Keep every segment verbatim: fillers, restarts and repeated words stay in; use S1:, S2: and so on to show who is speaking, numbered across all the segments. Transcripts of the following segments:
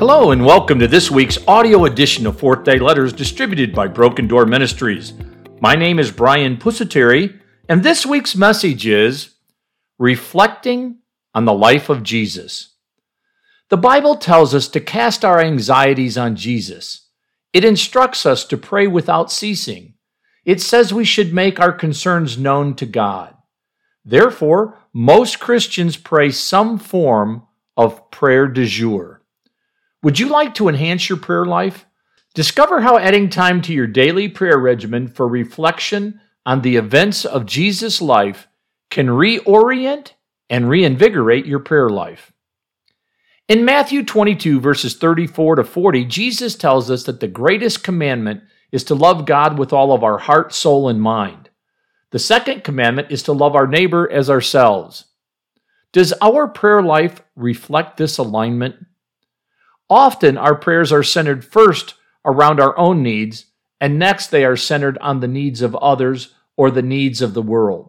S1: Hello and welcome to this week's audio edition of Fourth Day Letters distributed by Broken Door Ministries. My name is Brian Pusateri, and this week's message is Reflecting on the Life of Jesus. The Bible tells us to cast our anxieties on Jesus. It instructs us to pray without ceasing. It says we should make our concerns known to God. Therefore, most Christians pray some form of prayer du jour. Would you like to enhance your prayer life? Discover how adding time to your daily prayer regimen for reflection on the events of Jesus' life can reorient and reinvigorate your prayer life. In Matthew twenty-two, verses thirty-four to forty, Jesus tells us that the greatest commandment is to love God with all of our heart, soul, and mind. The second commandment is to love our neighbor as ourselves. Does our prayer life reflect this alignment? Often our prayers are centered first around our own needs, and next they are centered on the needs of others or the needs of the world.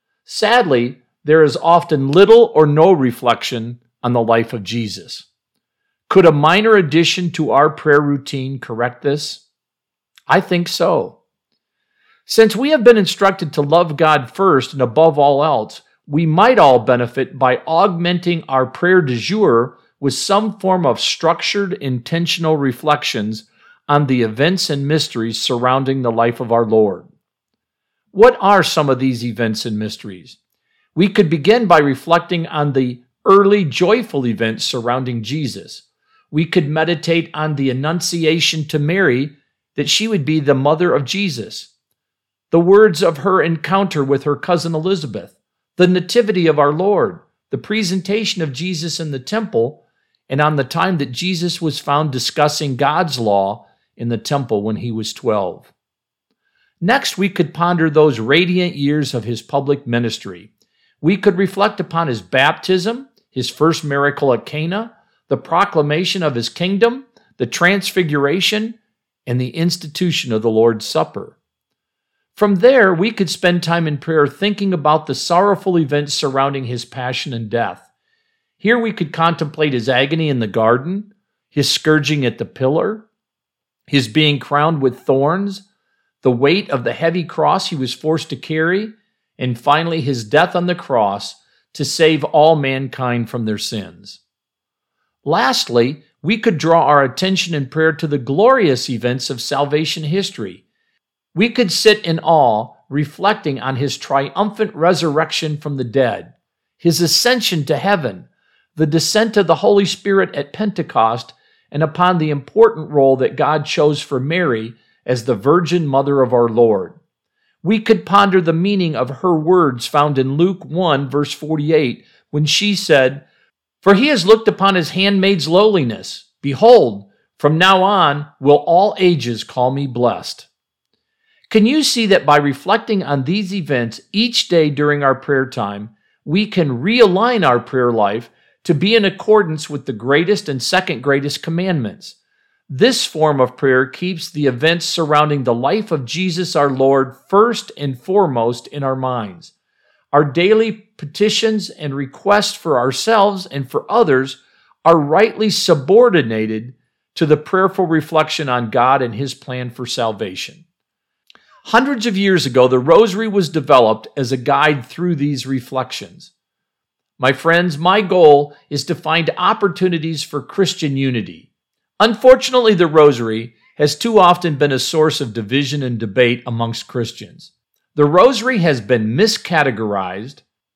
S1: Sadly, there is often little or no reflection on the life of Jesus. Could a minor addition to our prayer routine correct this? I think so. Since we have been instructed to love God first and above all else, we might all benefit by augmenting our prayer du jour with some form of structured, intentional reflections on the events and mysteries surrounding the life of our Lord. What are some of these events and mysteries? We could begin by reflecting on the early joyful events surrounding Jesus. We could meditate on the annunciation to Mary that she would be the mother of Jesus, the words of her encounter with her cousin Elizabeth, the nativity of our Lord, the presentation of Jesus in the temple, and on the time that Jesus was found discussing God's law in the temple when he was twelve. Next, we could ponder those radiant years of his public ministry. We could reflect upon his baptism, his first miracle at Cana, the proclamation of his kingdom, the transfiguration, and the institution of the Lord's Supper. From there, we could spend time in prayer thinking about the sorrowful events surrounding his passion and death. Here we could contemplate his agony in the garden, his scourging at the pillar, his being crowned with thorns, the weight of the heavy cross he was forced to carry, and finally his death on the cross to save all mankind from their sins. Lastly, we could draw our attention in prayer to the glorious events of salvation history. We could sit in awe, reflecting on his triumphant resurrection from the dead, his ascension to heaven, the descent of the Holy Spirit at Pentecost, and upon the important role that God chose for Mary as the Virgin Mother of our Lord. We could ponder the meaning of her words found in Luke one, verse forty-eight, when she said, "For he has looked upon his handmaid's lowliness. Behold, from now on will all ages call me blessed." Can you see that by reflecting on these events each day during our prayer time, we can realign our prayer life to be in accordance with the greatest and second greatest commandments? This form of prayer keeps the events surrounding the life of Jesus our Lord first and foremost in our minds. Our daily petitions and requests for ourselves and for others are rightly subordinated to the prayerful reflection on God and his plan for salvation. Hundreds of years ago, the Rosary was developed as a guide through these reflections. My friends, my goal is to find opportunities for Christian unity. Unfortunately, the Rosary has too often been a source of division and debate amongst Christians. The Rosary has been miscategorized,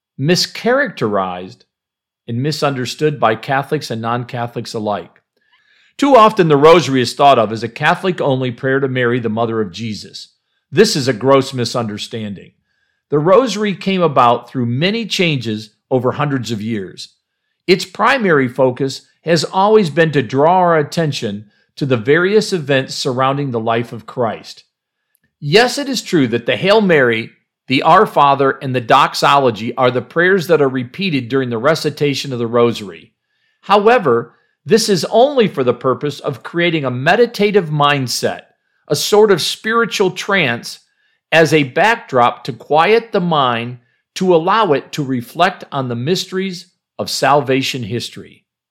S1: mischaracterized, and misunderstood by Catholics and non-Catholics alike. Too often, the Rosary is thought of as a Catholic-only prayer to Mary, the mother of Jesus. This is a gross misunderstanding. The Rosary came about through many changes over hundreds of years. Its primary focus has always been to draw our attention to the various events surrounding the life of Christ. Yes, it is true that the Hail Mary, the Our Father, and the Doxology are the prayers that are repeated during the recitation of the Rosary. However, this is only for the purpose of creating a meditative mindset, a sort of spiritual trance, as a backdrop to quiet the mind to allow it to reflect on the mysteries of salvation history.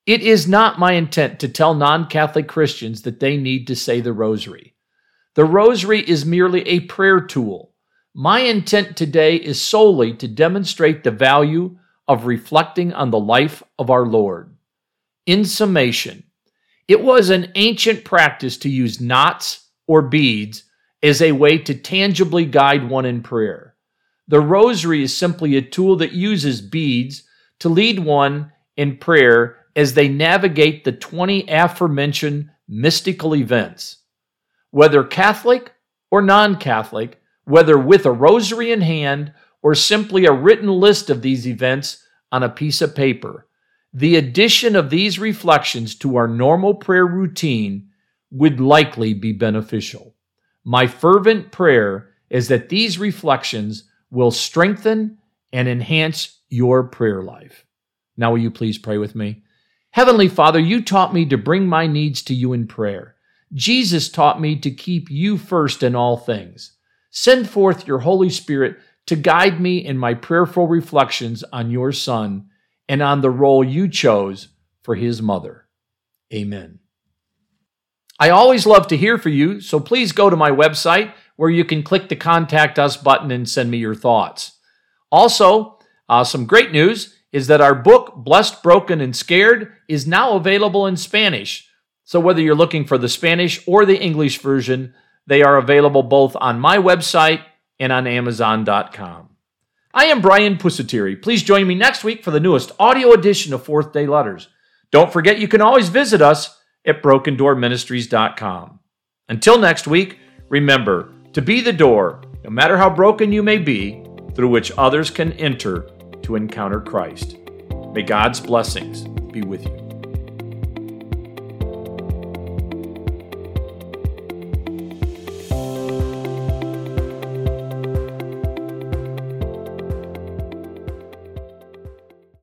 S1: It is not my intent to tell non-Catholic Christians that they need to say the Rosary. The Rosary is merely a prayer tool. My intent today is solely to demonstrate the value of reflecting on the life of our Lord. In summation, it was an ancient practice to use knots or beads as a way to tangibly guide one in prayer. The Rosary is simply a tool that uses beads to lead one in prayer as they navigate the twenty aforementioned mystical events. Whether Catholic or non-Catholic, whether with a rosary in hand or simply a written list of these events on a piece of paper, the addition of these reflections to our normal prayer routine would likely be beneficial. My fervent prayer is that these reflections will strengthen and enhance your prayer life. Now will you please pray with me? Heavenly Father, you taught me to bring my needs to you in prayer. Jesus taught me to keep you first in all things. Send forth your Holy Spirit to guide me in my prayerful reflections on your Son and on the role you chose for his mother. Amen. I always love to hear from you, so please go to my website where you can click the Contact Us button and send me your thoughts. Also, uh, some great news is that our book, Blessed, Broken, and Scared, is now available in Spanish. So whether you're looking for the Spanish or the English version, they are available both on my website and on amazon dot com. I am Brian Pusateri. Please join me next week for the newest audio edition of Fourth Day Letters. Don't forget you can always visit us at broken door ministries dot com. Until next week, remember to be the door, no matter how broken you may be, through which others can enter to encounter Christ. May God's blessings be with you.